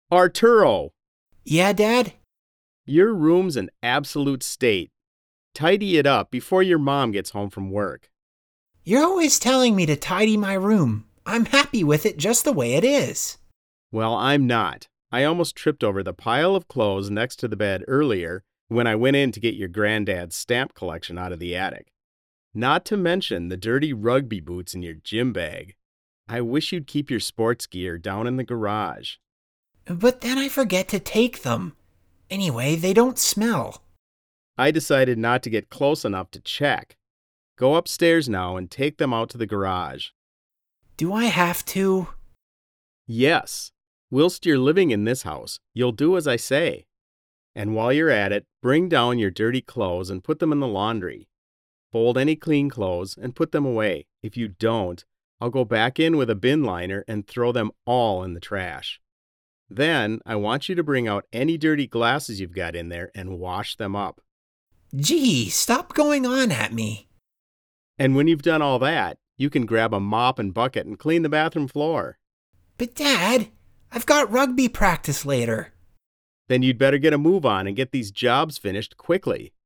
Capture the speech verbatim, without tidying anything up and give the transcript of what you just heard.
Arturo, Yeah, Dad? your room's an absolute state. Tidy it up before your mom gets home from work. You're always telling me to tidy my room. I'm happy with it just the way it is. Well, I'm not. I almost tripped over the pile of clothes next to the bed earlier when I went in to get your granddad's stamp collection out of the attic. Not to mention the dirty rugby boots in your gym bag. I wish you'd keep your sports gear down in the garage. But then I forget to take them. Anyway, they don't smell. I decided not to get close enough to check. Go upstairs now and take them out to the garage. Do I have to? Yes. Whilst you're living in this house, you'll do as I say. And while you're at it, bring down your dirty clothes and put them in the laundry. Fold any clean clothes and put them away. If you don't, I'll go back in with a bin liner and throw them all in the trash. Then I want you to bring out any dirty glasses you've got in there and wash them up. Gee, stop going on at me. And when you've done all that, you can grab a mop and bucket and clean the bathroom floor. But Dad, I've got rugby practice later. Then you'd better get a move on and get these jobs finished quickly.